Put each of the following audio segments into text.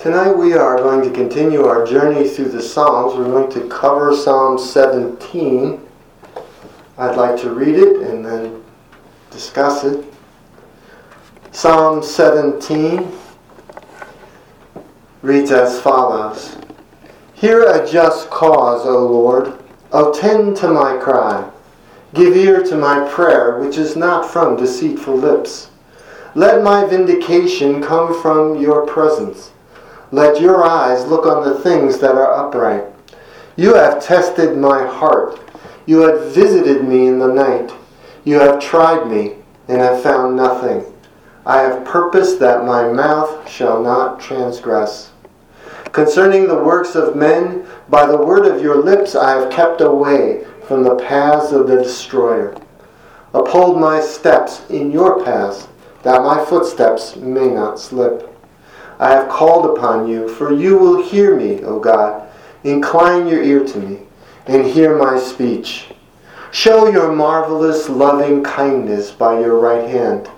Tonight we are going to continue our journey through the Psalms. We're going to cover Psalm 17. I'd like to read it and then discuss it. Psalm 17 reads as follows. Hear a just cause, O Lord. Attend to my cry. Give ear to my prayer, which is not from deceitful lips. Let my vindication come from your presence. Let your eyes look on the things that are upright. You have tested my heart. You have visited me in the night. You have tried me and have found nothing. I have purposed that my mouth shall not transgress. Concerning the works of men, by the word of your lips I have kept away from the paths of the destroyer. Uphold my steps in your paths, that my footsteps may not slip. I have called upon you, for you will hear me, O God. Incline your ear to me, and hear my speech. Show your marvelous loving kindness by your right hand.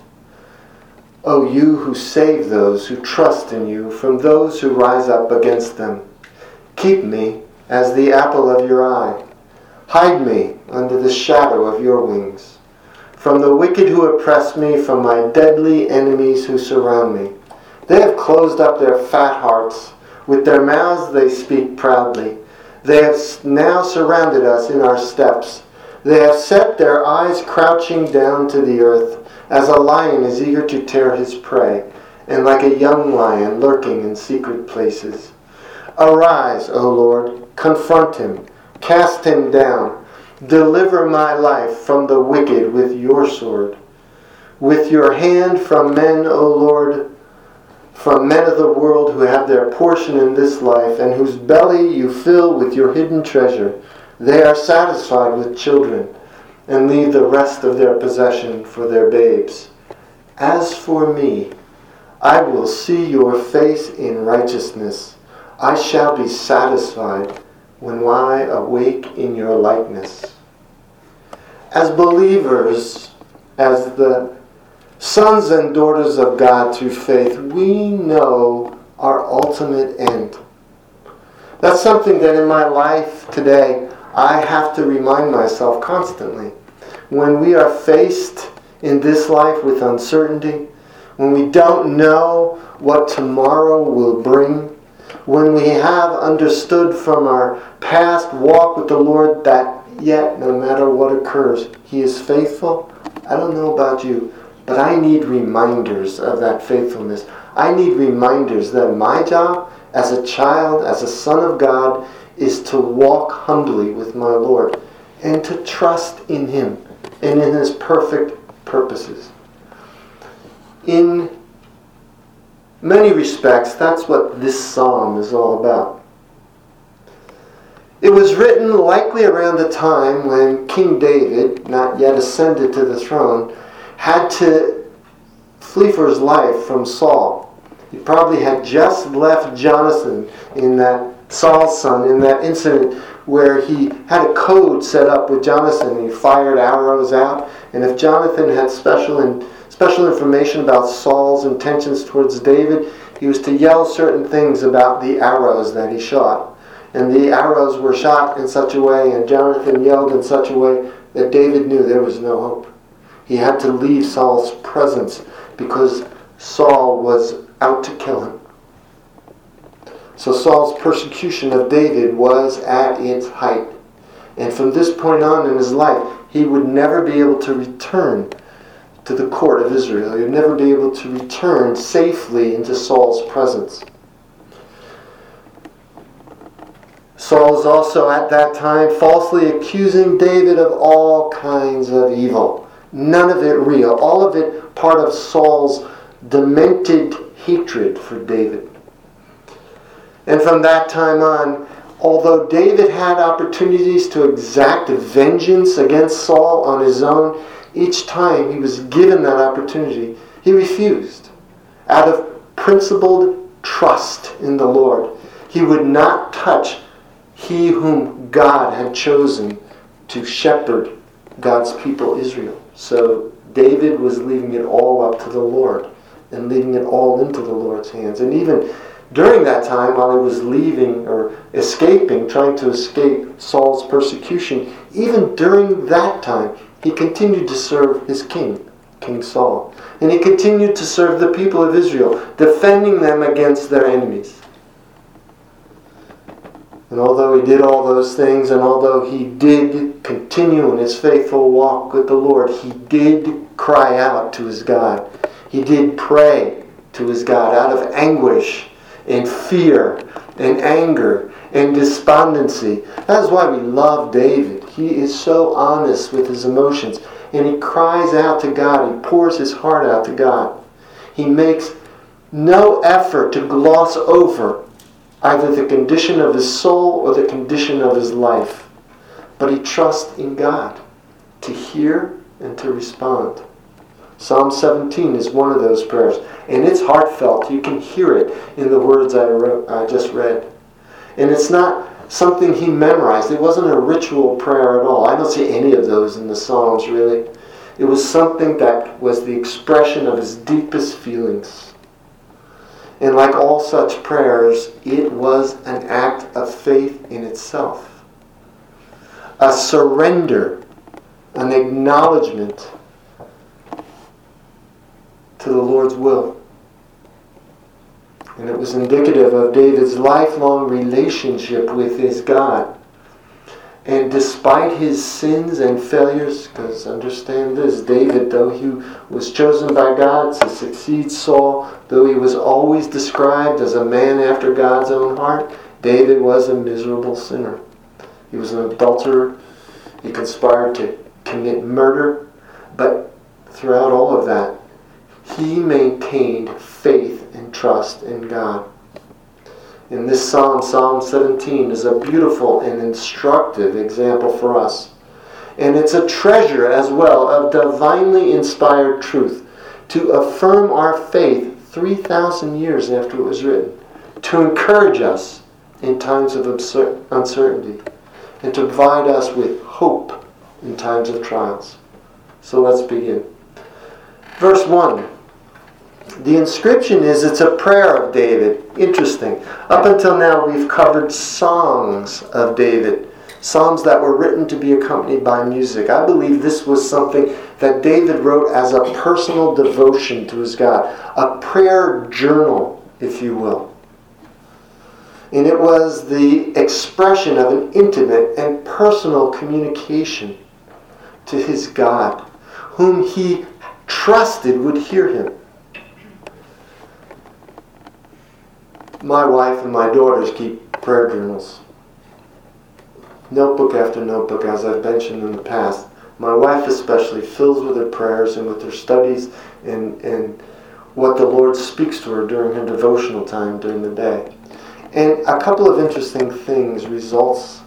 O you who save those who trust in you from those who rise up against them. Keep me as the apple of your eye. Hide me under the shadow of your wings. From the wicked who oppress me, from my deadly enemies who surround me. They have closed up their fat hearts. With their mouths they speak proudly. They have now surrounded us in our steps. They have set their eyes crouching down to the earth, as a lion is eager to tear his prey, and like a young lion lurking in secret places. Arise, O Lord, confront him, cast him down. Deliver my life from the wicked with your sword. With your hand from men, O Lord, from men of the world who have their portion in this life, and whose belly you fill with your hidden treasure. They are satisfied with children, and leave the rest of their possession for their babes. As for me, I will see your face in righteousness. I shall be satisfied when I awake in your likeness. As believers, as the sons and daughters of God through faith, we know our ultimate end. That's something that in my life today I have to remind myself constantly. When we are faced in this life with uncertainty, when we don't know what tomorrow will bring, when we have understood from our past walk with the Lord that yet, no matter what occurs, He is faithful. I don't know about you, but I need reminders of that faithfulness. I need reminders that my job as a child, as a son of God, is to walk humbly with my Lord and to trust in Him and in His perfect purposes. In many respects, that's what this psalm is all about. It was written likely around the time when King David, not yet ascended to the throne, had to flee for his life from Saul. He probably had just left Jonathan, in that Saul's son, in that incident where he had a code set up with Jonathan and he fired arrows out. And if Jonathan had special information about Saul's intentions towards David, he was to yell certain things about the arrows that he shot. And the arrows were shot in such a way, and Jonathan yelled in such a way, that David knew there was no hope. He had to leave Saul's presence because Saul was out to kill him. So Saul's persecution of David was at its height. And from this point on in his life, he would never be able to return to the court of Israel. He would never be able to return safely into Saul's presence. Saul is also at that time falsely accusing David of all kinds of evil. None of it real. All of it part of Saul's demented hatred for David. And from that time on, although David had opportunities to exact vengeance against Saul on his own, each time he was given that opportunity, he refused. Out of principled trust in the Lord, he would not touch he whom God had chosen to shepherd God's people Israel. So David was leaving it all up to the Lord and leaving it all into the Lord's hands. And even During that time, while he was leaving or escaping, trying to escape Saul's persecution, even during that time, he continued to serve his king, King Saul. And he continued to serve the people of Israel, defending them against their enemies. And although he did all those things, and although he did continue in his faithful walk with the Lord, he did cry out to his God. He did pray to his God out of anguish and fear and anger and despondency. That is why we love David. He is so honest with his emotions. And he cries out to God. He pours his heart out to God. He makes no effort to gloss over either the condition of his soul or the condition of his life. But he trusts in God to hear and to respond. Psalm 17 is one of those prayers. And it's heartfelt. You can hear it in the words I just read. And it's not something he memorized. It wasn't a ritual prayer at all. I don't see any of those in the Psalms, really. It was something that was the expression of his deepest feelings. And like all such prayers, it was an act of faith in itself. A surrender, an acknowledgement to the Lord's will. And it was indicative of David's lifelong relationship with his God. And despite his sins and failures, because understand this, David, though he was chosen by God to succeed Saul, though he was always described as a man after God's own heart, David was a miserable sinner. He was an adulterer. He conspired to commit murder. But throughout all of that, he maintained faith and trust in God. In this psalm, Psalm 17, is a beautiful and instructive example for us. And it's a treasure as well of divinely inspired truth to affirm our faith 3,000 years after it was written, to encourage us in times of uncertainty, and to provide us with hope in times of trials. So let's begin. Verse 1. The inscription is, it's a prayer of David. Interesting. Up until now, we've covered songs of David. Psalms that were written to be accompanied by music. I believe this was something that David wrote as a personal devotion to his God. A prayer journal, if you will. And it was the expression of an intimate and personal communication to his God, whom he trusted would hear him. My wife and my daughters keep prayer journals. Notebook after notebook, as I've mentioned in the past. My wife especially fills with her prayers and with her studies and what the Lord speaks to her during her devotional time during the day. And a couple of interesting things results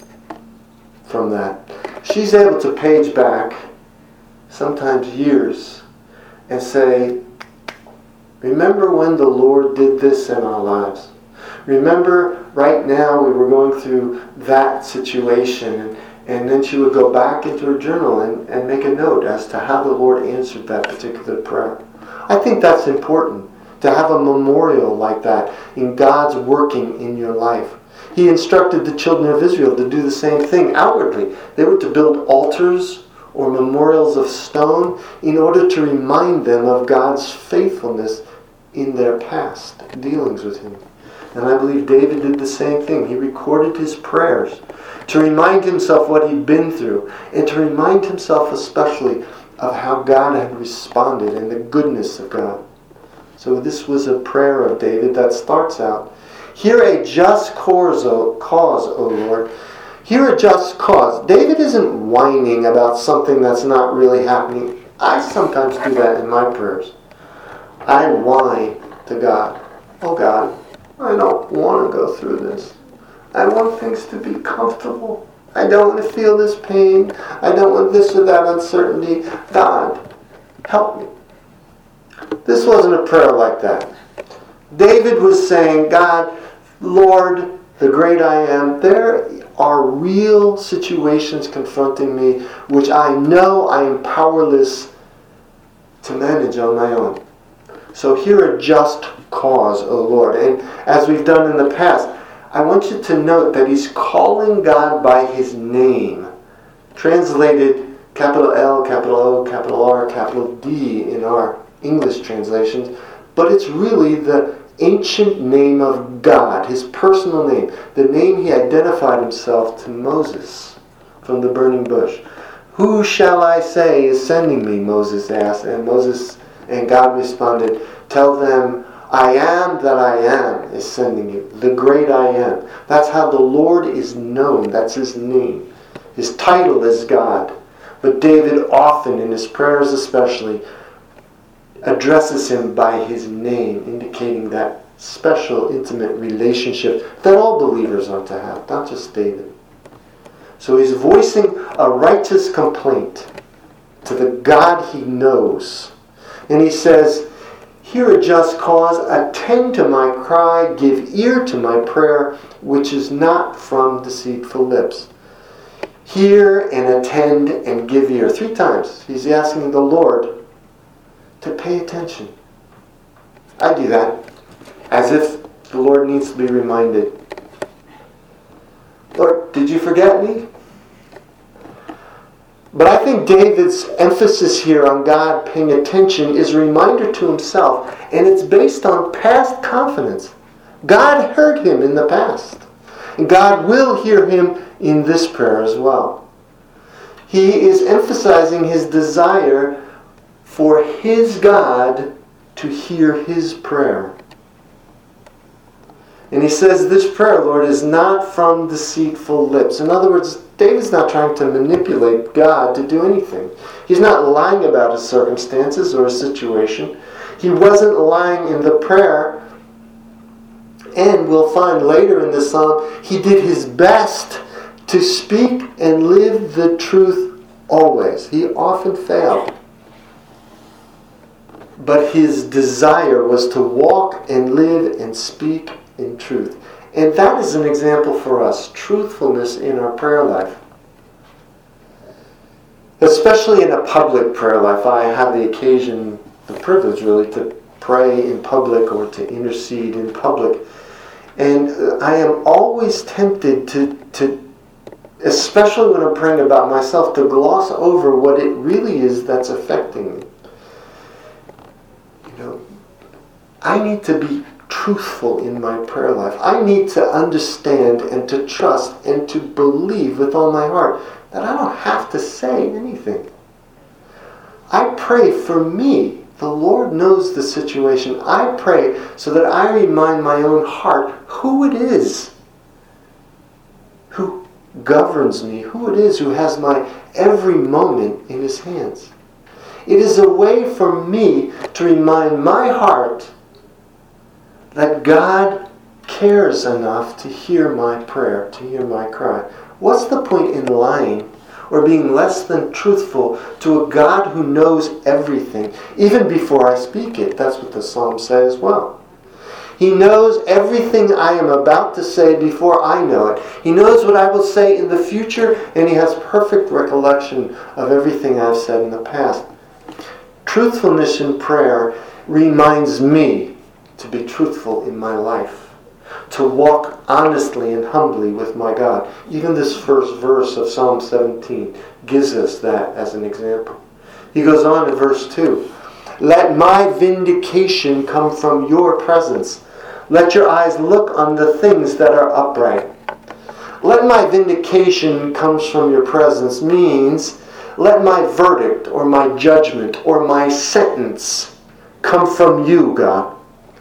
from that. She's able to page back, sometimes years, and say, remember when the Lord did this in our lives? Remember right now we were going through that situation. And then she would go back into her journal and make a note as to how the Lord answered that particular prayer. I think that's important, to have a memorial like that in God's working in your life. He instructed the children of Israel to do the same thing outwardly. They were to build altars or memorials of stone in order to remind them of God's faithfulness in their past dealings with him. And I believe David did the same thing. He recorded his prayers to remind himself what he'd been through, and to remind himself especially of how God had responded and the goodness of God. So this was a prayer of David that starts out, hear a just cause, O Lord. Hear a just cause. David isn't whining about something that's not really happening. I sometimes do that in my prayers. I whine to God. Oh God, I don't want to go through this. I want things to be comfortable. I don't want to feel this pain. I don't want this or that uncertainty. God, help me. This wasn't a prayer like that. David was saying, God, Lord, the great I am, there are real situations confronting me which I know I am powerless to manage on my own. So hear a just cause, O Lord. And as we've done in the past, I want you to note that he's calling God by his name. Translated capital L, capital O, capital R, capital D in our English translations. But it's really the ancient name of God, his personal name. The name he identified himself to Moses from the burning bush. Who shall I say is sending me? Moses asked. And God responded, tell them, I am that I am is sending you. The great I am. That's how the Lord is known. That's his name. His title is God. But David often, in his prayers especially, addresses him by his name, indicating that special, intimate relationship that all believers are to have, not just David. So he's voicing a righteous complaint to the God he knows. And he says, hear a just cause, attend to my cry, give ear to my prayer, which is not from deceitful lips. Hear and attend and give ear. 3 times he's asking the Lord to pay attention. I do that as if the Lord needs to be reminded. Lord, did you forget me? But I think David's emphasis here on God paying attention is a reminder to himself, and it's based on past confidence. God heard him in the past, and God will hear him in this prayer as well. He is emphasizing his desire for his God to hear his prayer. And he says, this prayer, Lord, is not from deceitful lips. In other words, David's not trying to manipulate God to do anything. He's not lying about his circumstances or his situation. He wasn't lying in the prayer. And we'll find later in the psalm, he did his best to speak and live the truth always. He often failed. But his desire was to walk and live and speak in truth. And that is an example for us, truthfulness in our prayer life. Especially in a public prayer life. I have the occasion, the privilege really, to pray in public or to intercede in public. And I am always tempted to, especially when I'm praying about myself, to gloss over what it really is that's affecting me. I need to be truthful in my prayer life. I need to understand and to trust and to believe with all my heart that I don't have to say anything. I pray for me. The Lord knows the situation. I pray so that I remind my own heart who it is who governs me, who it is who has my every moment in his hands. It is a way for me to remind my heart that God cares enough to hear my prayer, to hear my cry. What's the point in lying or being less than truthful to a God who knows everything, even before I speak it? That's what the Psalms say as well. He knows everything I am about to say before I know it. He knows what I will say in the future, and he has perfect recollection of everything I've said in the past. Truthfulness in prayer reminds me to be truthful in my life, to walk honestly and humbly with my God. Even this first verse of Psalm 17 gives us that as an example. He goes on in verse 2. Let my vindication come from your presence. Let your eyes look on the things that are upright. Let my vindication comes from your presence means let my verdict or my judgment or my sentence come from you, God.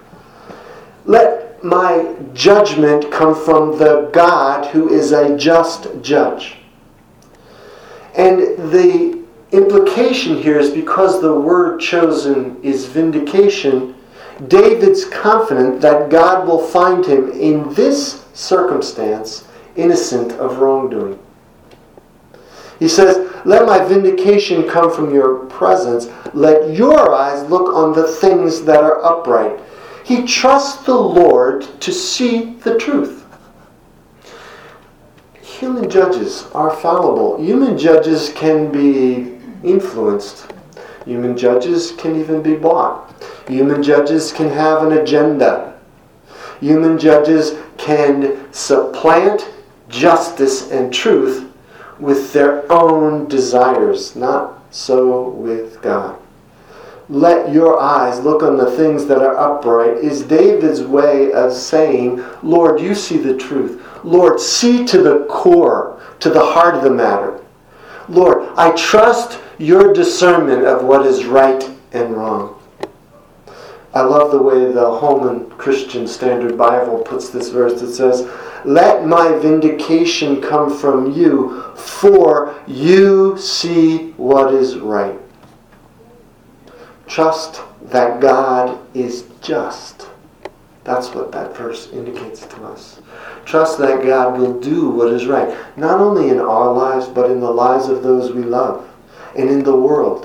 Let my judgment come from the God who is a just judge. And the implication here is because the word chosen is vindication, David's confident that God will find him in this circumstance innocent of wrongdoing. He says, let my vindication come from your presence. Let your eyes look on the things that are upright. He trusts the Lord to see the truth. Human judges are fallible. Human judges can be influenced. Human judges can even be bought. Human judges can have an agenda. Human judges can supplant justice and truth with their own desires. Not so with God. Let your eyes look on the things that are upright is David's way of saying, Lord, you see the truth. Lord, see to the core, to the heart of the matter. Lord, I trust your discernment of what is right and wrong. I love the way the Holman Christian Standard Bible puts this verse. It says, let my vindication come from you, for you see what is right. Trust that God is just. That's what that verse indicates to us. Trust that God will do what is right, not only in our lives, but in the lives of those we love and in the world.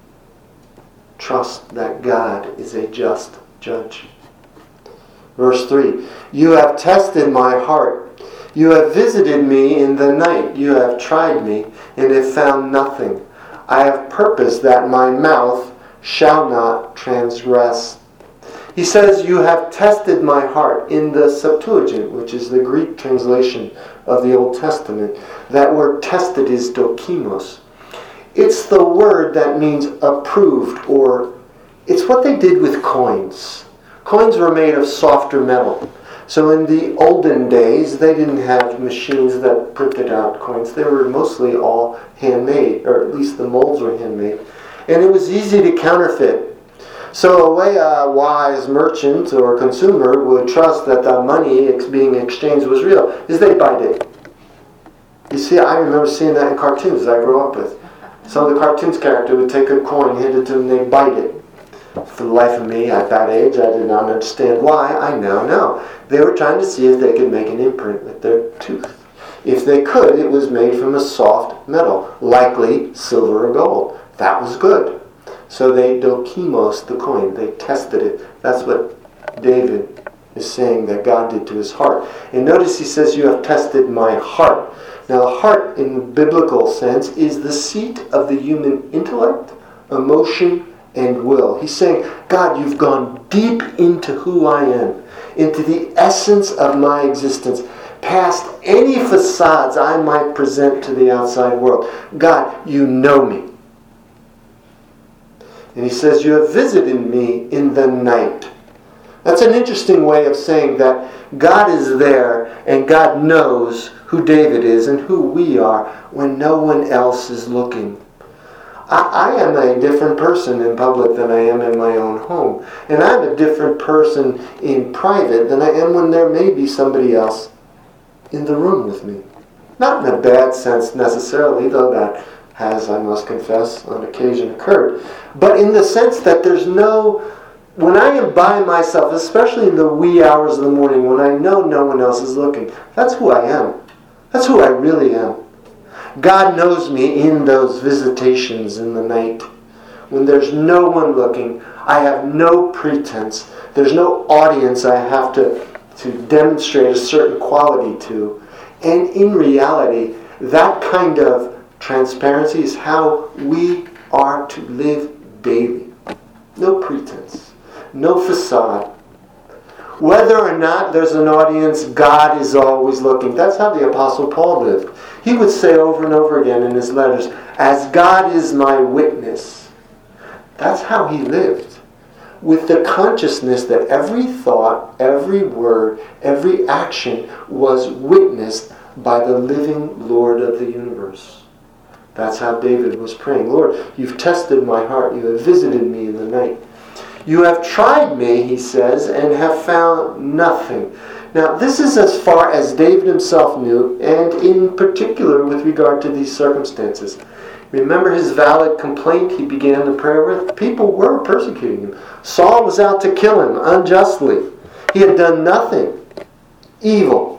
Trust that God is a just judge. Verse 3, you have tested my heart. You have visited me in the night. You have tried me and have found nothing. I have purposed that my mouth shall not transgress. He says, you have tested my heart. In the Septuagint, which is the Greek translation of the Old Testament, that word tested is dokimos. It's the word that means approved, or it's what they did with coins. Coins were made of softer metal. So in the olden days, they didn't have machines that printed out coins. They were mostly all handmade, or at least the molds were handmade. And it was easy to counterfeit. So a way a wise merchant or consumer would trust that the money being exchanged was real is they bite it. You see, I remember seeing that in cartoons I grew up with. So the cartoon's character would take a coin, hand it to them, and they'd bite it. For the life of me, at that age, I did not understand why. I now know. They were trying to see if they could make an imprint with their tooth. If they could, it was made from a soft metal, likely silver or gold. That was good. So they dokimos the coin. They tested it. That's what David is saying that God did to his heart. And notice he says, you have tested my heart. Now the heart in the biblical sense is the seat of the human intellect, emotion, and will. He's saying, God, you've gone deep into who I am, into the essence of my existence, past any facades I might present to the outside world. God, you know me. And he says, you have visited me in the night. That's an interesting way of saying that God is there and God knows who David is and who we are when no one else is looking. I am a different person in public than I am in my own home. And I'm a different person in private than I am when there may be somebody else in the room with me. Not in a bad sense necessarily, though that has, I must confess, on occasion occurred. But in the sense that there's no... When I am by myself, especially in the wee hours of the morning, when I know no one else is looking, that's who I am. That's who I really am. God knows me in those visitations in the night. When there's no one looking, I have no pretense. There's no audience I have to demonstrate a certain quality to. And in reality, that kind of transparency is how we are to live daily. No pretense. No facade. Whether or not there's an audience, God is always looking. That's how the Apostle Paul lived. He would say over and over again in his letters, as God is my witness. That's how he lived. With the consciousness that every thought, every word, every action was witnessed by the living Lord of the universe. That's how David was praying. Lord, you've tested my heart. You have visited me in the night. You have tried me, he says, and have found nothing. Now, this is as far as David himself knew, and in particular with regard to these circumstances. Remember his valid complaint he began the prayer with? People were persecuting him. Saul was out to kill him unjustly. He had done nothing evil.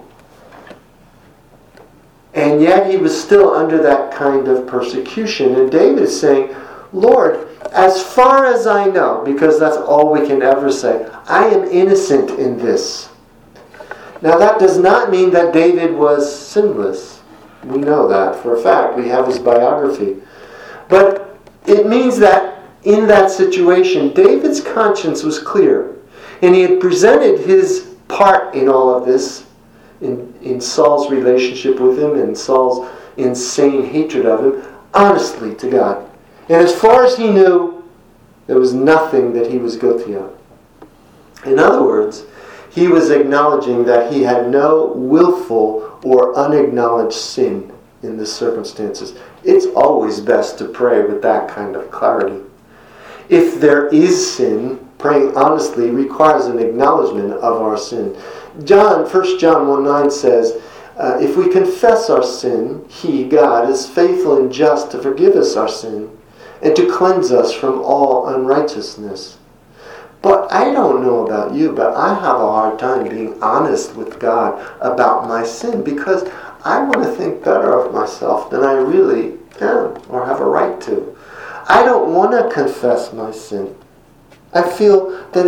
And yet he was still under that kind of persecution. And David is saying, Lord, as far as I know, because that's all we can ever say, I am innocent in this. Now that does not mean that David was sinless. We know that for a fact. We have his biography. But it means that in that situation, David's conscience was clear. And he had presented his part in all of this, in Saul's relationship with him and Saul's insane hatred of him, honestly to God. And as far as he knew, there was nothing that he was guilty of. In other words, he was acknowledging that he had no willful or unacknowledged sin in the circumstances. It's always best to pray with that kind of clarity. If there is sin, praying honestly requires an acknowledgement of our sin. 1 John 1:9 says, if we confess our sin, He, God, is faithful and just to forgive us our sin and to cleanse us from all unrighteousness. But I don't know about you, but I have a hard time being honest with God about my sin because I want to think better of myself than I really am or have a right to. I don't want to confess my sin. I feel that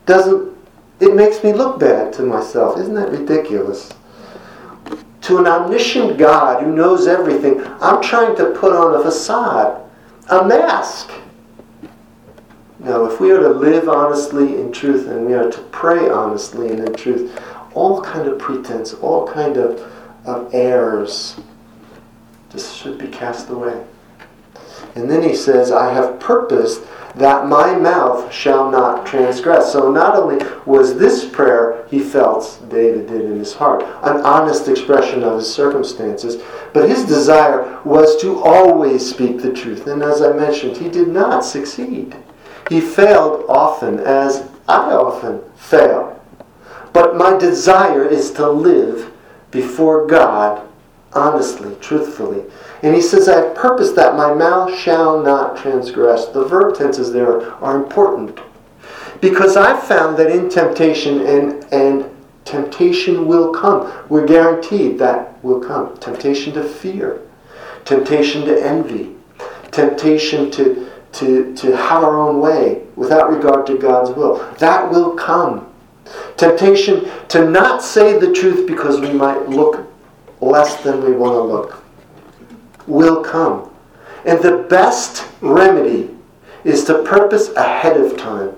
it makes me look bad to myself. Isn't that ridiculous? To an omniscient God who knows everything, I'm trying to put on a facade, a mask. No, if we are to live honestly in truth and we are to pray honestly and in truth, all kind of pretense, all kind of errors just should be cast away. And then he says, I have purposed that my mouth shall not transgress. So not only was this prayer, he felt, David did in his heart, an honest expression of his circumstances, but his desire was to always speak the truth. And as I mentioned, he did not succeed. He failed often, as I often fail. But my desire is to live before God honestly, truthfully. And he says, I have purposed that my mouth shall not transgress. The verb tenses there are important. Because I've found that in temptation, and temptation will come. We're guaranteed that will come. Temptation to fear. Temptation to envy. Temptation to have our own way without regard to God's will. That will come. Temptation to not say the truth because we might look less than we want to look will come. And the best remedy is to purpose ahead of time,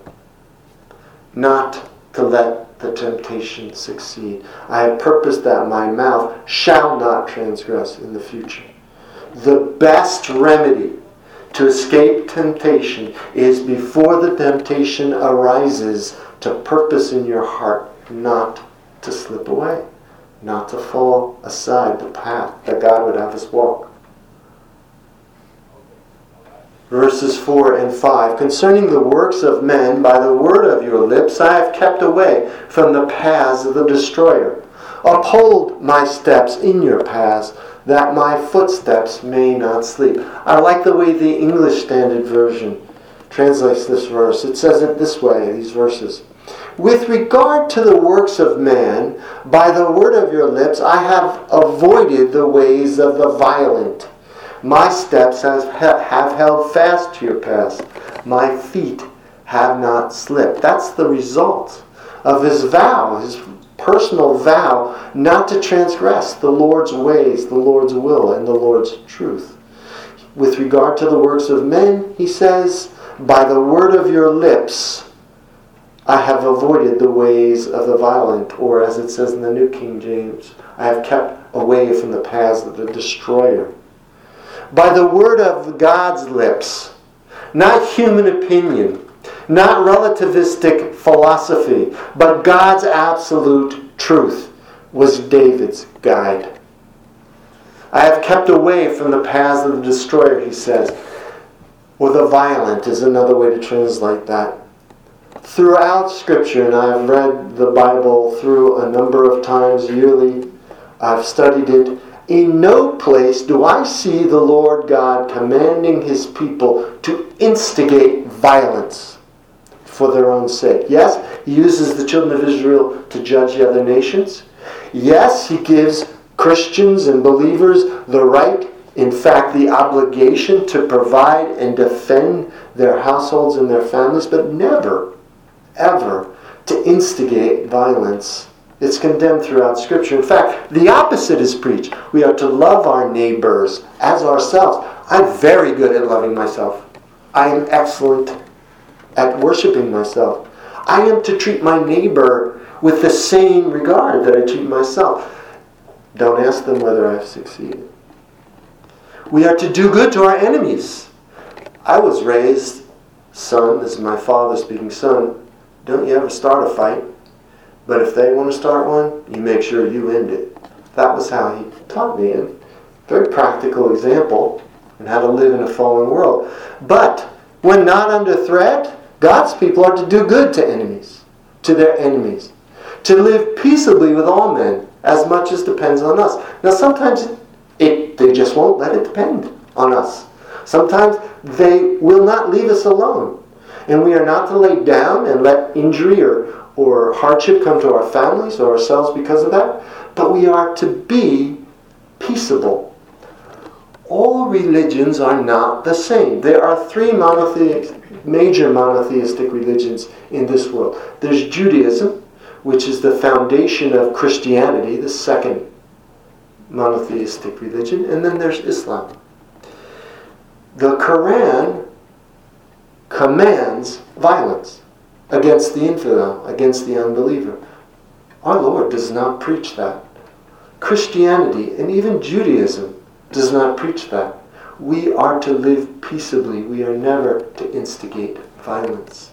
not to let the temptation succeed. I have purposed that my mouth shall not transgress in the future. The best remedy to escape temptation is before the temptation arises to purpose in your heart not to slip away, not to fall aside the path that God would have us walk. Verses 4 and 5. Concerning the works of men, by the word of your lips I have kept away from the paths of the destroyer. Uphold my steps in your paths, that my footsteps may not sleep. I like the way the English Standard Version translates this verse. It says it this way, these verses. With regard to the works of man, by the word of your lips I have avoided the ways of the violent. My steps have held fast to your paths. My feet have not slipped. That's the result of his vow, his personal vow not to transgress the Lord's ways, the Lord's will, and the Lord's truth. With regard to the works of men, he says, by the word of your lips I have avoided the ways of the violent, or as it says in the New King James, I have kept away from the paths of the destroyer. By the word of God's lips, not human opinion, not relativistic philosophy, but God's absolute truth was David's guide. I have kept away from the paths of the destroyer, he says. Or the violent is another way to translate that. Throughout Scripture, and I've read the Bible through a number of times yearly, I've studied it, in no place do I see the Lord God commanding his people to instigate violence for their own sake. Yes, he uses the children of Israel to judge the other nations. Yes, he gives Christians and believers the right, in fact, the obligation to provide and defend their households and their families, but never, ever to instigate violence. It's condemned throughout Scripture. In fact, the opposite is preached. We are to love our neighbors as ourselves. I'm very good at loving myself. I am excellent at worshiping myself. I am to treat my neighbor with the same regard that I treat myself. Don't ask them whether I've succeeded. We are to do good to our enemies. I was raised, son, this is my father speaking, son, don't you ever start a fight. But if they want to start one, you make sure you end it. That was how he taught me. A very practical example in how to live in a fallen world. But when not under threat, God's people are to do good to enemies, to their enemies. To live peaceably with all men, as much as depends on us. Now sometimes they just won't let it depend on us. Sometimes they will not leave us alone. And we are not to lay down and let injury or hardship come to our families or ourselves because of that. But we are to be peaceable. All religions are not the same. There are three major monotheistic religions in this world. There's Judaism, which is the foundation of Christianity, the second monotheistic religion, and then there's Islam. The Quran commands violence against the infidel, against the unbeliever. Our Lord does not preach that. Christianity and even Judaism does not preach that. We are to live peaceably. We are never to instigate violence.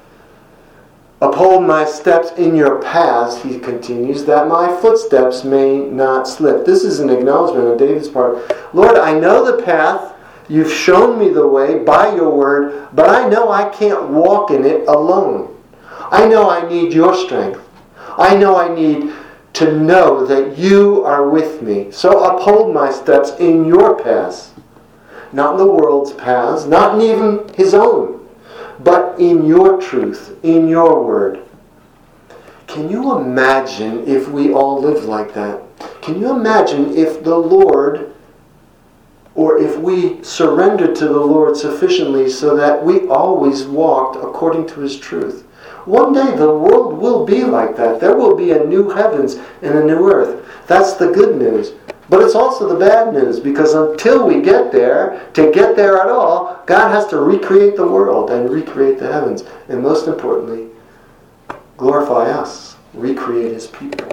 Uphold my steps in your paths, he continues, that my footsteps may not slip. This is an acknowledgement on David's part. Lord, I know the path. You've shown me the way by your word, but I know I can't walk in it alone. I know I need your strength. I know I need to know that you are with me. So uphold my steps in your paths. Not in the world's paths, not in even his own, but in your truth, in your word. Can you imagine if we all lived like that? Can you imagine if the Lord, or if we surrendered to the Lord sufficiently so that we always walked according to his truth? One day the world will be like that. There will be a new heavens and a new earth. That's the good news. But it's also the bad news, because until we get there, to get there at all, God has to recreate the world and recreate the heavens. And most importantly, glorify us, recreate his people.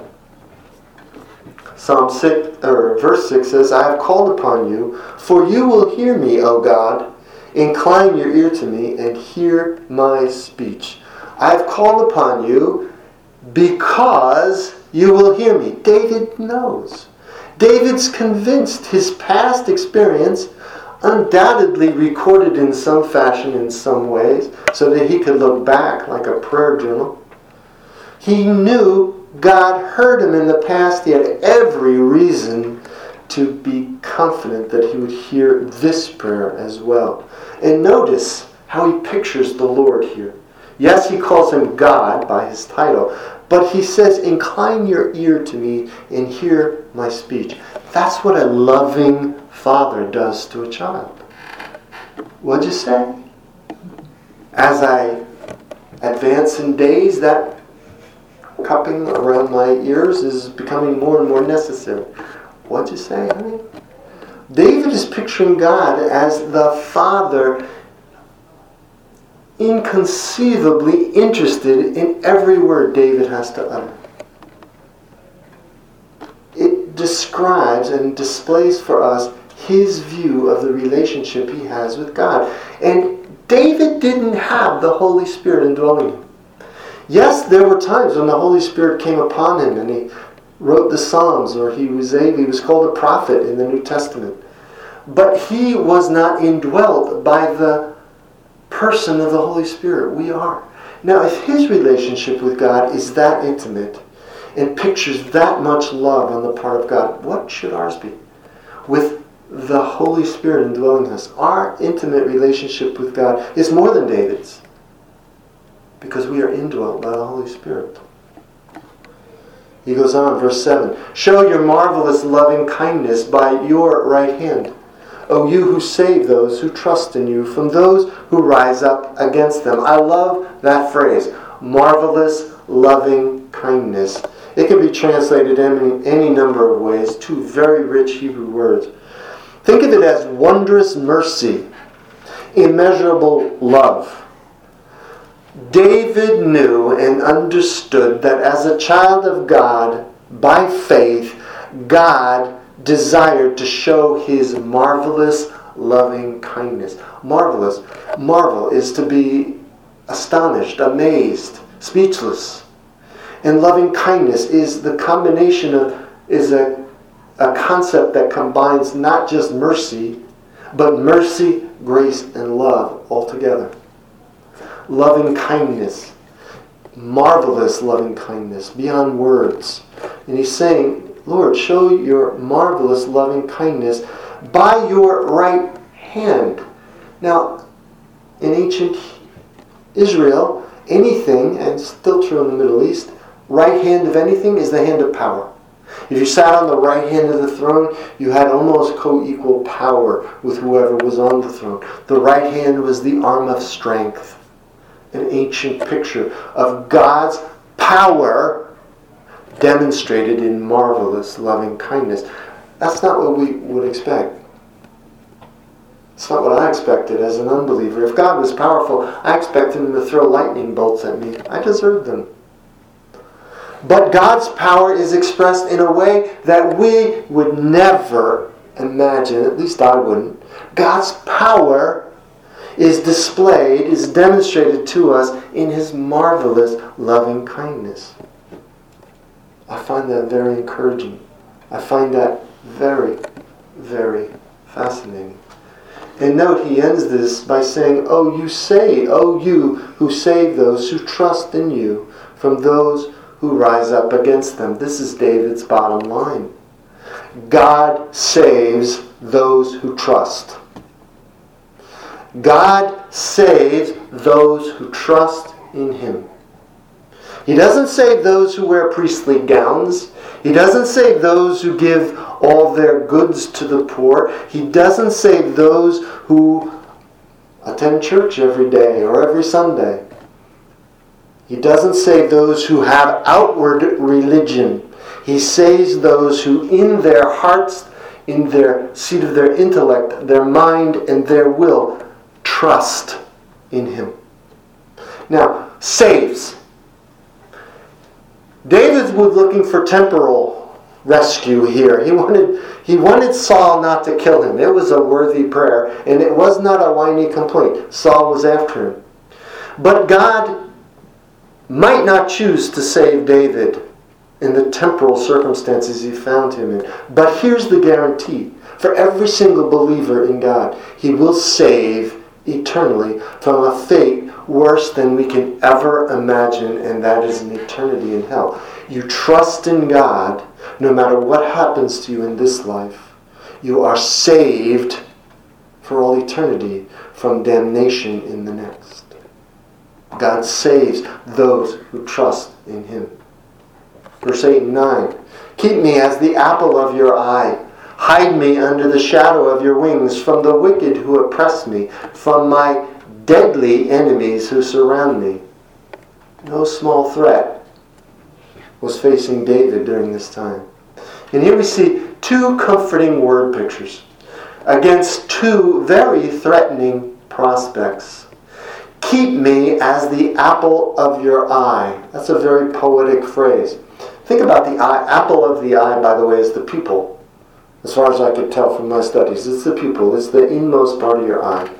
Verse 6 says, I have called upon you, for you will hear me, O God. Incline your ear to me and hear my speech. I have called upon you because you will hear me. David knows. David's convinced. His past experience, undoubtedly recorded in some fashion in some ways, so that he could look back like a prayer journal. He knew God heard him in the past. He had every reason to be confident that he would hear this prayer as well. And notice how he pictures the Lord here. Yes, he calls him God by his title, but he says, incline your ear to me and hear my speech. That's what a loving father does to a child. What'd you say? As I advance in days, that cupping around my ears is becoming more and more necessary. What'd you say, honey? David is picturing God as the Father, inconceivably interested in every word David has to utter. It describes and displays for us his view of the relationship he has with God. And David didn't have the Holy Spirit indwelling him. Yes, there were times when the Holy Spirit came upon him and he wrote the Psalms, or he was called a prophet in the New Testament. But he was not indwelt by the person of the Holy Spirit. We are. Now, if his relationship with God is that intimate and pictures that much love on the part of God, what should ours be? With the Holy Spirit indwelling us, our intimate relationship with God is more than David's, because we are indwelt by the Holy Spirit. He goes on, verse 7, show your marvelous loving kindness by your right hand, O you who save those who trust in you from those who rise up against them. I love that phrase, marvelous loving kindness. It can be translated in any number of ways, two very rich Hebrew words. Think of it as wondrous mercy. immeasurable love. David knew and understood that as a child of God, by faith, God desired to show his marvelous loving kindness. Marvelous. Marvel is to be astonished, amazed, speechless. And loving kindness is the combination of, is a concept that combines not just mercy, but mercy, grace, and love all together. Loving kindness, marvelous loving kindness, beyond words. And he's saying, Lord, show your marvelous loving kindness by your right hand. Now, in ancient Israel, anything, and still true in the Middle East, right hand of anything is the hand of power. If you sat on the right hand of the throne, you had almost co-equal power with whoever was on the throne. The right hand was the arm of strength. An ancient picture of God's power demonstrated in marvelous loving kindness. That's not what we would expect. It's not what I expected as an unbeliever. If God was powerful, I expected him to throw lightning bolts at me. I deserved them. But God's power is expressed in a way that we would never imagine, at least I wouldn't. God's power is displayed, is demonstrated to us in his marvelous loving kindness. I find that very encouraging. I find that very, very fascinating. And note, he ends this by saying, "Oh, you who save those who trust in you from those who rise up against them." This is David's bottom line. God saves those who trust. God saves those who trust in him. He doesn't save those who wear priestly gowns. He doesn't save those who give all their goods to the poor. He doesn't save those who attend church every day or every Sunday. He doesn't save those who have outward religion. He saves those who in their hearts, in their seat of their intellect, their mind, and their will, trust in him. Now, saves. David was looking for temporal rescue here. He wanted Saul not to kill him. It was a worthy prayer, and it was not a whiny complaint. Saul was after him. But God might not choose to save David in the temporal circumstances he found him in. But here's the guarantee. For every single believer in God, he will save eternally from a fate worse than we can ever imagine, and that is an eternity in hell. You trust in God, no matter what happens to you in this life, you are saved for all eternity from damnation in the next. God saves those who trust in him. Verse 8 and 9. Keep me as the apple of your eye. Hide me under the shadow of your wings from the wicked who oppress me, from my deadly enemies who surround me. No small threat was facing David during this time. And here we see two comforting word pictures against two very threatening prospects. Keep me as the apple of your eye. That's a very poetic phrase. Think about the eye. Apple of the eye, by the way, is the pupil. As far as I could tell from my studies, it's the pupil. It's the inmost part of your eye.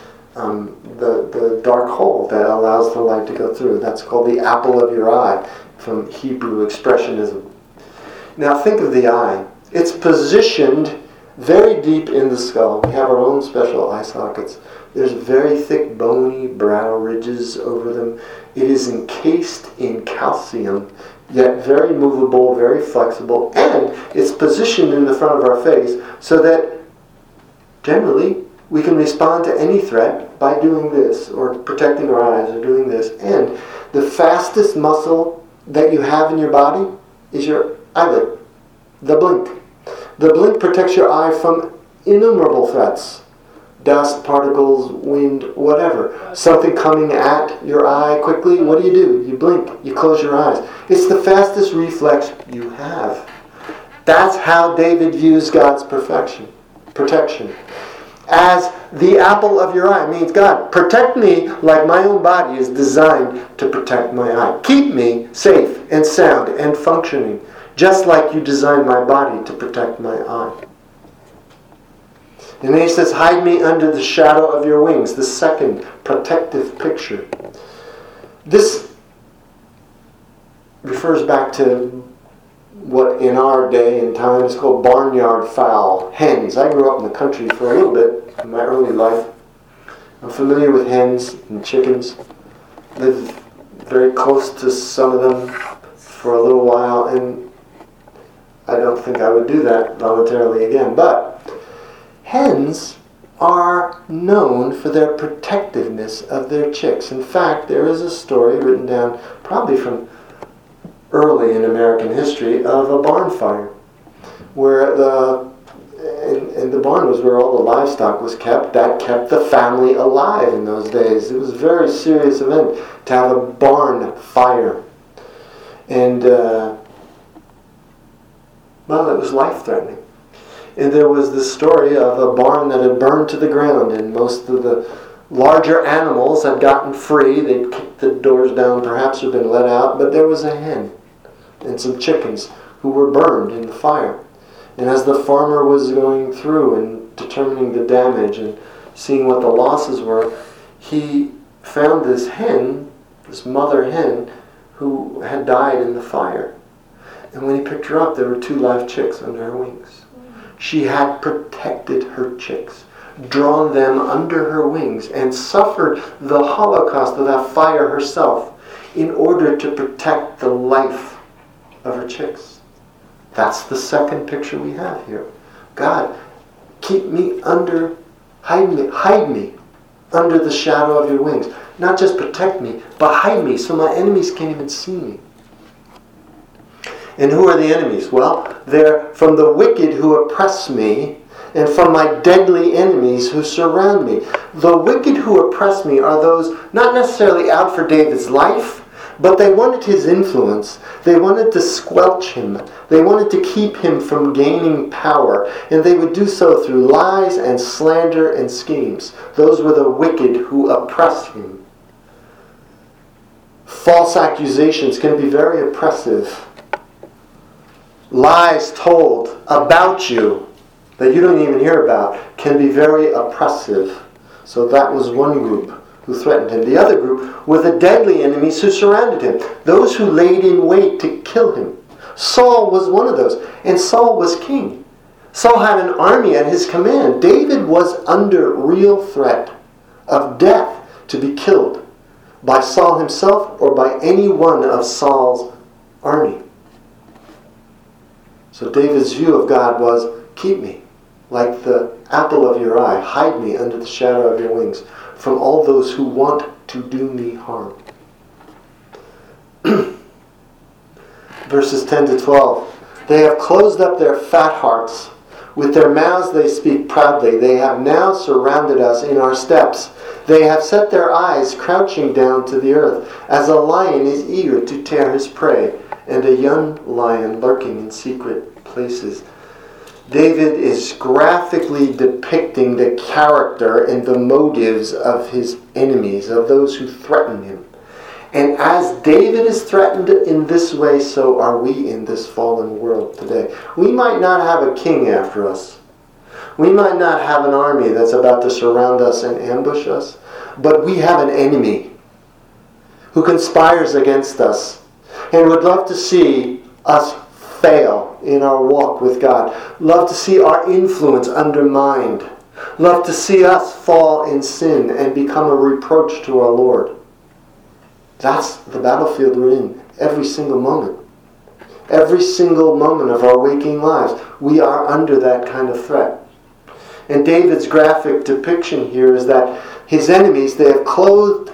The dark hole that allows the light to go through. That's called the apple of your eye from Hebrew expressionism. Now think of the eye. It's positioned very deep in the skull. We have our own special eye sockets. There's very thick, bony brow ridges over them. It is encased in calcium, yet very movable, very flexible, and it's positioned in the front of our face so that generally we can respond to any threat by doing this, or protecting our eyes, or doing this. And the fastest muscle that you have in your body is your eyelid, the blink. The blink protects your eye from innumerable threats. Dust, particles, wind, whatever. Something coming at your eye quickly, what do? You blink. You close your eyes. It's the fastest reflex you have. That's how David views God's protection. As the apple of your eye means, God, protect me like my own body is designed to protect my eye. Keep me safe and sound and functioning, just like you designed my body to protect my eye. And then he says, hide me under the shadow of your wings, the second protective picture. This refers back to what in our day and time is called barnyard fowl, hens. I grew up in the country for a little bit in my early life. I'm familiar with hens and chickens. Lived very close to some of them for a little while, and I don't think I would do that voluntarily again. But hens are known for their protectiveness of their chicks. In fact, there is a story written down probably from early in American history of a barn fire where the barn was where all the livestock was kept. That kept the family alive in those days. It was a very serious event to have a barn fire. And it was life-threatening. And there was this story of a barn that had burned to the ground, and most of the larger animals had gotten free. They'd kicked the doors down, perhaps, or been let out, but there was a hen and some chickens who were burned in the fire. And as the farmer was going through and determining the damage and seeing what the losses were, he found this hen, this mother hen, who had died in the fire. And when he picked her up, there were 2 live chicks under her wings. She had protected her chicks, drawn them under her wings, and suffered the holocaust of that fire herself in order to protect the life of her chicks. That's the second picture we have here. God, keep me hide me under the shadow of your wings. Not just protect me, but hide me so my enemies can't even see me. And who are the enemies? Well, they're from the wicked who oppress me and from my deadly enemies who surround me. The wicked who oppress me are those not necessarily out for David's life, but they wanted his influence. They wanted to squelch him. They wanted to keep him from gaining power. And they would do so through lies and slander and schemes. Those were the wicked who oppressed him. False accusations can be very oppressive. Lies told about you that you don't even hear about can be very oppressive. So that was one group who threatened him. The other group were the deadly enemies who surrounded him, those who laid in wait to kill him. Saul was one of those, and Saul was king. Saul had an army at his command. David was under real threat of death to be killed by Saul himself or by any one of Saul's army. So David's view of God was, keep me like the apple of your eye. Hide me under the shadow of your wings from all those who want to do me harm. Verses 10 to 12. They have closed up their fat hearts. With their mouths they speak proudly. They have now surrounded us in our steps. They have set their eyes crouching down to the earth, as a lion is eager to tear his prey, and a young lion lurking in secret places. David is graphically depicting the character and the motives of his enemies, of those who threaten him. And as David is threatened in this way, so are we in this fallen world today. We might not have a king after us. We might not have an army that's about to surround us and ambush us, but we have an enemy who conspires against us and would love to see us fail in our walk with God. Love to see our influence undermined. Love to see us fall in sin and become a reproach to our Lord. That's the battlefield we're in every single moment. Every single moment of our waking lives, we are under that kind of threat. And David's graphic depiction here is that his enemies, they have closed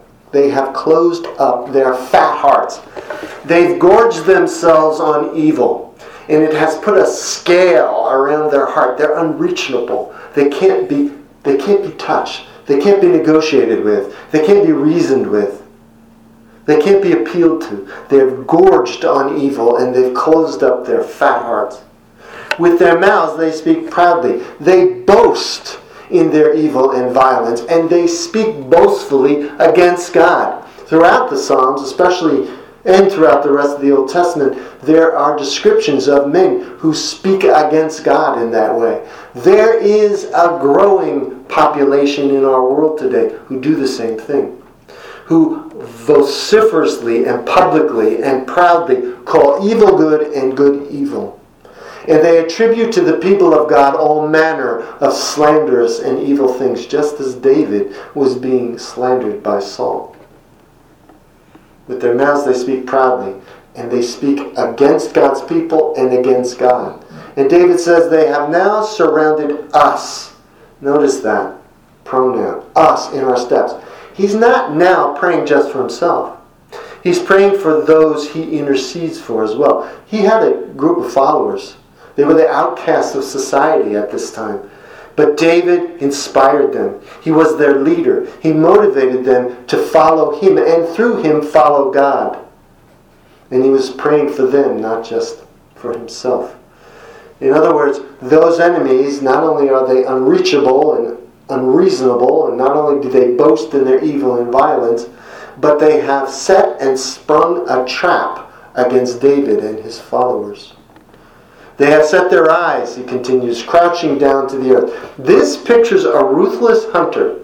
up their fat hearts. They've gorged themselves on evil, and it has put a scale around their heart. They're unreachable. They can't be touched. They can't be negotiated with. They can't be reasoned with. They can't be appealed to. They've gorged on evil, and they've closed up their fat hearts. With their mouths they speak proudly. They boast in their evil and violence, and they speak boastfully against God. Throughout the Psalms, especially and throughout the rest of the Old Testament, there are descriptions of men who speak against God in that way. There is a growing population in our world today who do the same thing, who vociferously and publicly and proudly call evil good and good evil. And they attribute to the people of God all manner of slanderous and evil things, just as David was being slandered by Saul. With their mouths they speak proudly, and they speak against God's people and against God. And David says, they have now surrounded us. Notice that pronoun, us, in our steps. He's not now praying just for himself. He's praying for those he intercedes for as well. He had a group of followers. They were the outcasts of society at this time. But David inspired them. He was their leader. He motivated them to follow him, and through him follow God. And he was praying for them, not just for himself. In other words, those enemies, not only are they unreachable and unreasonable, and not only do they boast in their evil and violence, but they have set and sprung a trap against David and his followers. They have set their eyes, he continues, crouching down to the earth. This pictures a ruthless hunter.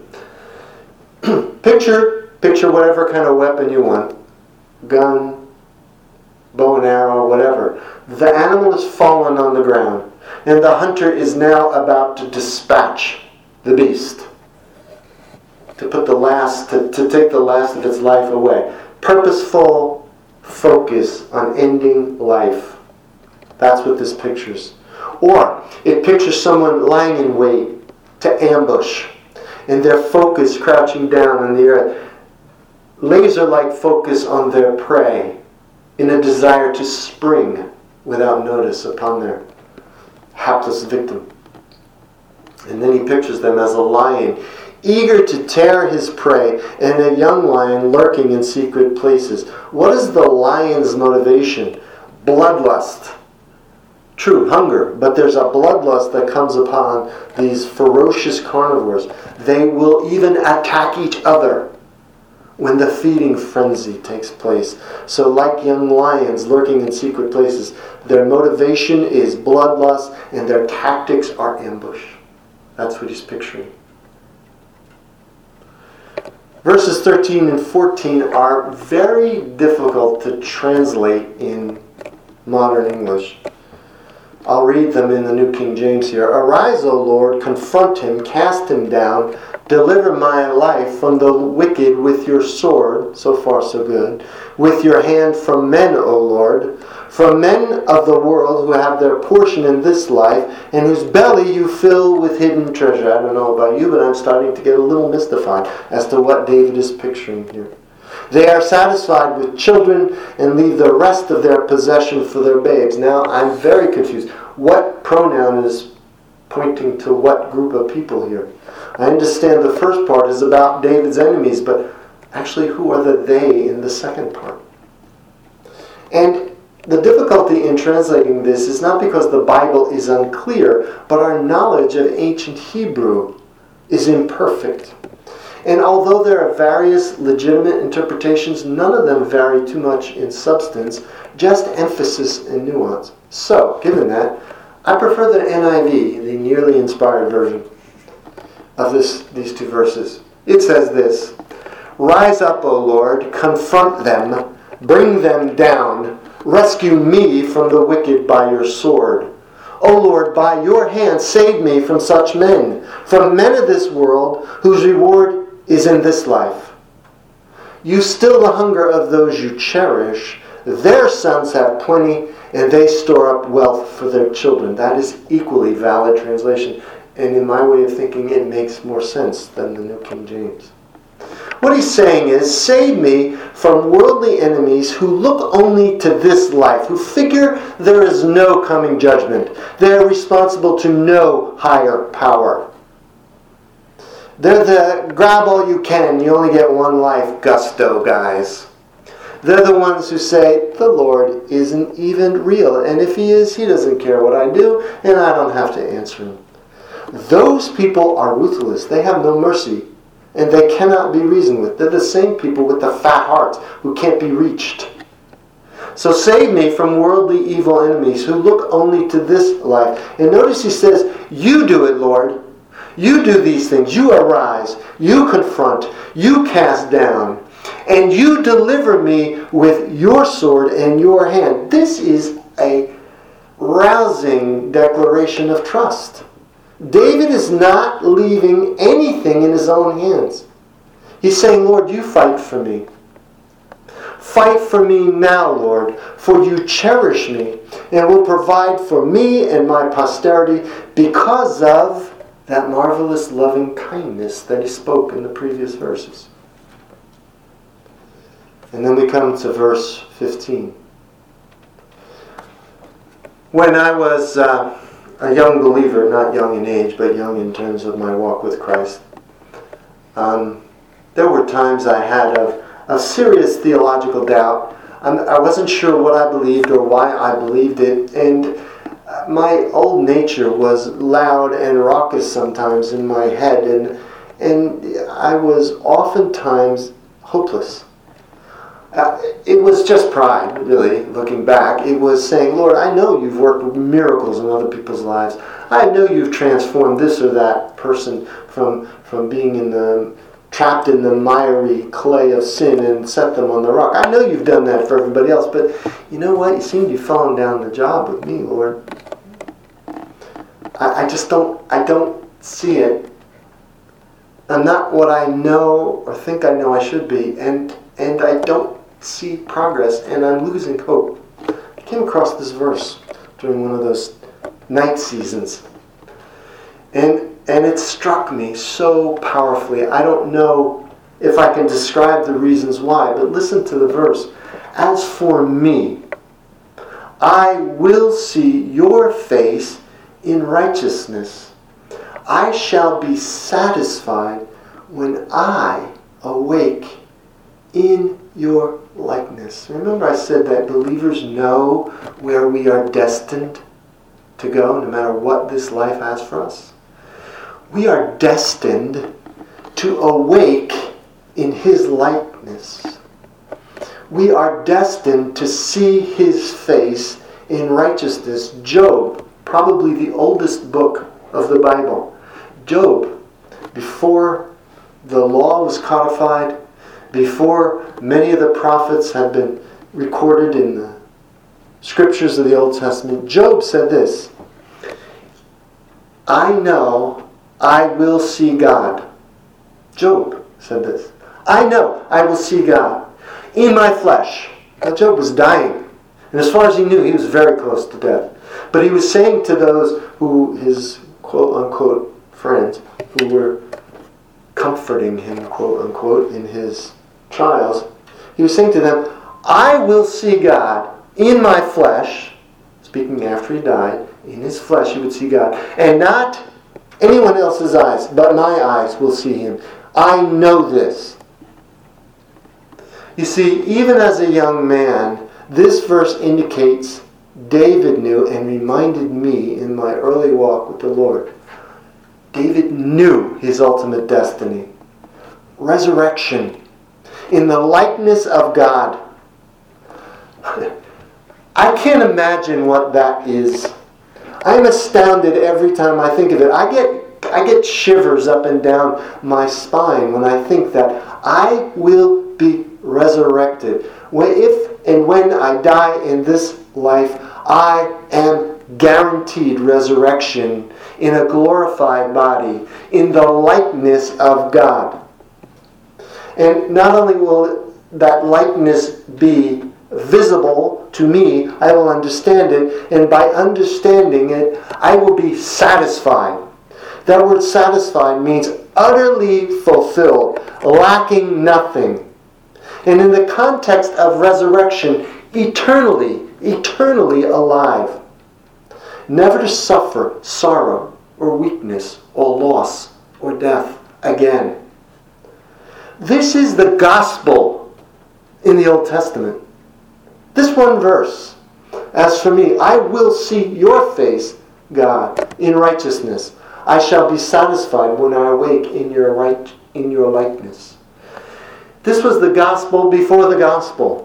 Picture whatever kind of weapon you want. Gun, bow and arrow, whatever. The animal has fallen on the ground, and the hunter is now about to dispatch the beast. To take the last of its life away. Purposeful focus on ending life. That's what this pictures. Or it pictures someone lying in wait to ambush, and their focus crouching down on the earth. Laser-like focus on their prey in a desire to spring without notice upon their hapless victim. And then he pictures them as a lion, eager to tear his prey, and a young lion lurking in secret places. What is the lion's motivation? Bloodlust. True, hunger, but there's a bloodlust that comes upon these ferocious carnivores. They will even attack each other when the feeding frenzy takes place. So like young lions lurking in secret places, their motivation is bloodlust and their tactics are ambush. That's what he's picturing. Verses 13 and 14 are very difficult to translate in modern English. I'll read them in the New King James here. Arise, O Lord, confront him, cast him down, deliver my life from the wicked with your sword, so far so good, with your hand from men, O Lord, from men of the world who have their portion in this life, and whose belly you fill with hidden treasure. I don't know about you, but I'm starting to get a little mystified as to what David is picturing here. They are satisfied with children and leave the rest of their possession for their babes. Now, I'm very confused. What pronoun is pointing to what group of people here? I understand the first part is about David's enemies, but actually, who are the they in the second part? And the difficulty in translating this is not because the Bible is unclear, but our knowledge of ancient Hebrew is imperfect. And although there are various legitimate interpretations, none of them vary too much in substance, just emphasis and nuance. So, given that, I prefer the NIV, the nearly inspired version of these two verses. It says this: Rise up, O Lord, confront them, bring them down, rescue me from the wicked by your sword. O Lord, by your hand save me from such men, from men of this world whose reward is in this life. You still the hunger of those you cherish. Their sons have plenty, and they store up wealth for their children. That is equally valid translation, and in my way of thinking, it makes more sense than the New King James. What he's saying is, save me from worldly enemies who look only to this life, who figure there is no coming judgment. They are responsible to no higher power. They're the grab all you can, you only get one life gusto guys. They're the ones who say, the Lord isn't even real, and if he is, he doesn't care what I do, and I don't have to answer him. Those people are ruthless. They have no mercy. And they cannot be reasoned with. They're the same people with the fat hearts who can't be reached. So save me from worldly evil enemies who look only to this life. And notice he says, you do it, Lord. You do these things. You arise. You confront. You cast down. And you deliver me with your sword and your hand. This is a rousing declaration of trust. David is not leaving anything in his own hands. He's saying, Lord, you fight for me. Fight for me now, Lord, for you cherish me and will provide for me and my posterity because of that marvelous loving kindness that he spoke in the previous verses. And then we come to verse 15. When I was a young believer, not young in age, but young in terms of my walk with Christ, there were times I had of serious theological doubt. I wasn't sure what I believed or why I believed it, and my old nature was loud and raucous sometimes in my head, and I was oftentimes hopeless. It was just pride, really, looking back. It was saying, Lord, I know you've worked miracles in other people's lives. I know you've transformed this or that person from being trapped in the miry clay of sin and set them on the rock. I know you've done that for everybody else, but you know what? You seem to be falling down the job with me, Lord. I don't see it. I'm not what I know or think I know I should be, and I don't see progress, and I'm losing hope. I came across this verse during one of those night seasons, and it struck me so powerfully. I don't know if I can describe the reasons why, but listen to the verse. As for me, I will see your face in righteousness. I shall be satisfied when I awake in your likeness. Remember I said that believers know where we are destined to go, no matter what this life has for us. We are destined to awake in His likeness. We are destined to see His face in righteousness. Job, probably the oldest book of the Bible. Job, before the law was codified, before many of the prophets had been recorded in the scriptures of the Old Testament, Job said this, I know I will see God. Job said this. I know I will see God in my flesh. Now Job was dying. And as far as he knew, he was very close to death. But he was saying to those who, his quote-unquote friends, who were comforting him, quote-unquote, in his trials, he was saying to them, I will see God in my flesh, speaking after he died, in his flesh he would see God, and not anyone else's eyes, but my eyes will see him. I know this. You see, even as a young man, this verse indicates David knew and reminded me in my early walk with the Lord. David knew his ultimate destiny. Resurrection. In the likeness of God. I can't imagine what that is. I am astounded every time I think of it. I get shivers up and down my spine when I think that I will be resurrected. If and when I die in this life, I am guaranteed resurrection in a glorified body, in the likeness of God. And not only will that likeness be visible to me, I will understand it, and by understanding it, I will be satisfied. That word satisfied means utterly fulfilled, lacking nothing. And in the context of resurrection, eternally alive. Never to suffer sorrow or weakness or loss or death again. This is the gospel in the Old Testament. This one verse. As for me, I will see your face, God, in righteousness. I shall be satisfied when I awake in your likeness. This was the gospel before the gospel.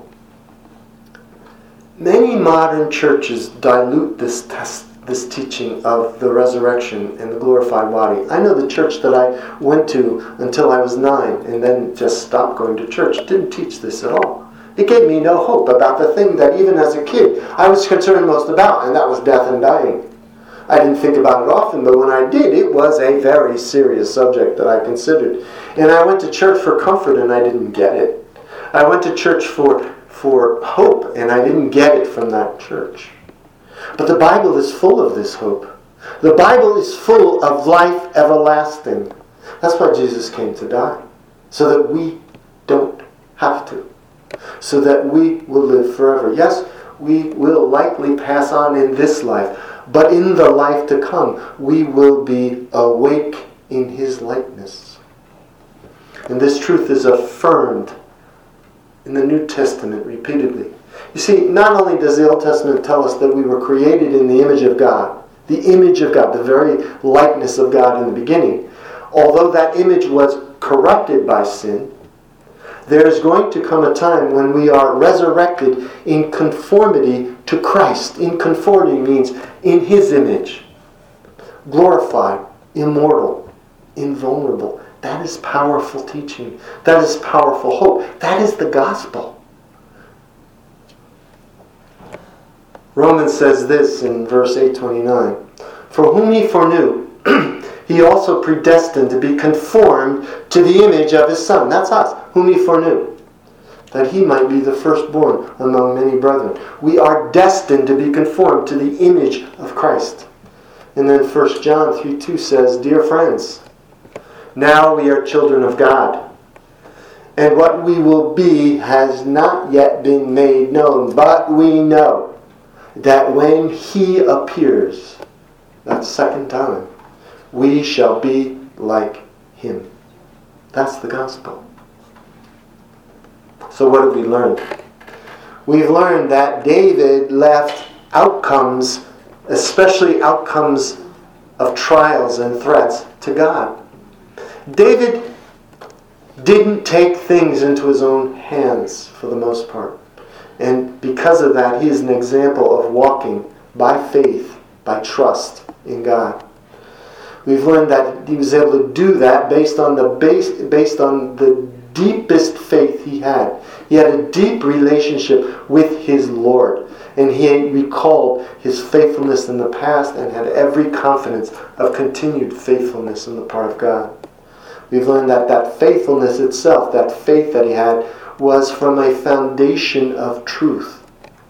Many modern churches dilute this teaching of the resurrection and the glorified body. I know the church that I went to until I was 9 and then just stopped going to church didn't teach this at all. It gave me no hope about the thing that even as a kid I was concerned most about, and that was death and dying. I didn't think about it often, but when I did, it was a very serious subject that I considered. And I went to church for comfort and I didn't get it. I went to church for hope, and I didn't get it from that church. But the Bible is full of this hope. The Bible is full of life everlasting. That's why Jesus came to die. So that we don't have to. So that we will live forever. Yes, we will likely pass on in this life, but in the life to come, we will be awake in His likeness. And this truth is affirmed in the New Testament repeatedly. You see, not only does the Old Testament tell us that we were created in the image of God, the very likeness of God in the beginning, although that image was corrupted by sin, there is going to come a time when we are resurrected in conformity to Christ. In conformity means in His image, glorified, immortal, invulnerable. That is powerful teaching. That is powerful hope. That is the gospel. Romans says this in verse 829. For whom He foreknew, He also predestined to be conformed to the image of His Son. That's us, whom He foreknew, that He might be the firstborn among many brethren. We are destined to be conformed to the image of Christ. And then 1 John 3:2 says, Dear friends, now we are children of God, and what we will be has not yet been made known, but we know that when He appears, that second time, we shall be like Him. That's the gospel. So what have we learned? We've learned that David left outcomes, especially outcomes of trials and threats, to God. David didn't take things into his own hands for the most part. And because of that, he is an example of walking by faith, by trust in God. We've learned that he was able to do that based on the deepest faith he had. He had a deep relationship with his Lord. And he recalled his faithfulness in the past and had every confidence of continued faithfulness on the part of God. We've learned that that faithfulness itself, that faith that he had, was from a foundation of truth.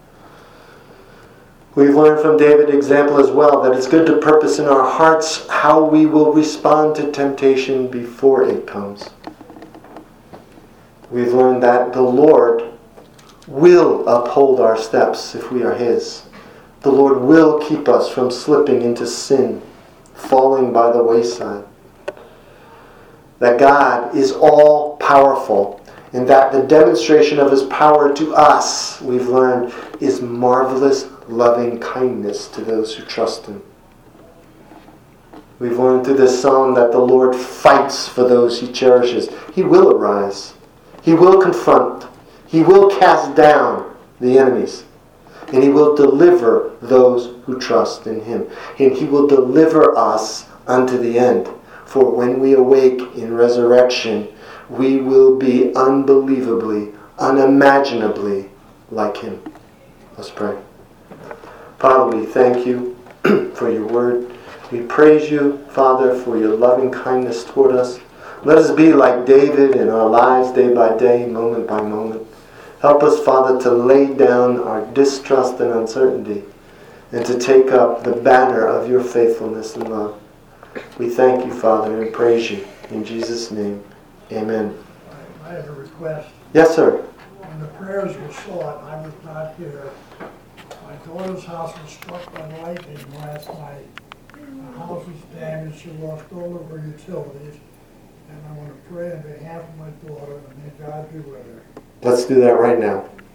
We've learned from David's example as well that it's good to purpose in our hearts how we will respond to temptation before it comes. We've learned that the Lord will uphold our steps if we are His. The Lord will keep us from slipping into sin, falling by the wayside. That God is all powerful, and that the demonstration of His power to us, we've learned, is marvelous loving kindness to those who trust Him. We've learned through this psalm that the Lord fights for those He cherishes. He will arise. He will confront. He will cast down the enemies. And He will deliver those who trust in Him. And He will deliver us unto the end. For when we awake in resurrection, we will be unbelievably, unimaginably like Him. Let's pray. Father, we thank You for Your word. We praise You, Father, for Your loving kindness toward us. Let us be like David in our lives day by day, moment by moment. Help us, Father, to lay down our distrust and uncertainty and to take up the banner of Your faithfulness and love. We thank You, Father, and praise You. In Jesus' name, amen. I have a request. Yes, sir. When the prayers were sought, I was not here. My daughter's house was struck by lightning last night. The house was damaged. She lost all of her utilities. And I want to pray on behalf of my daughter, and may God be with her. Let's do that right now.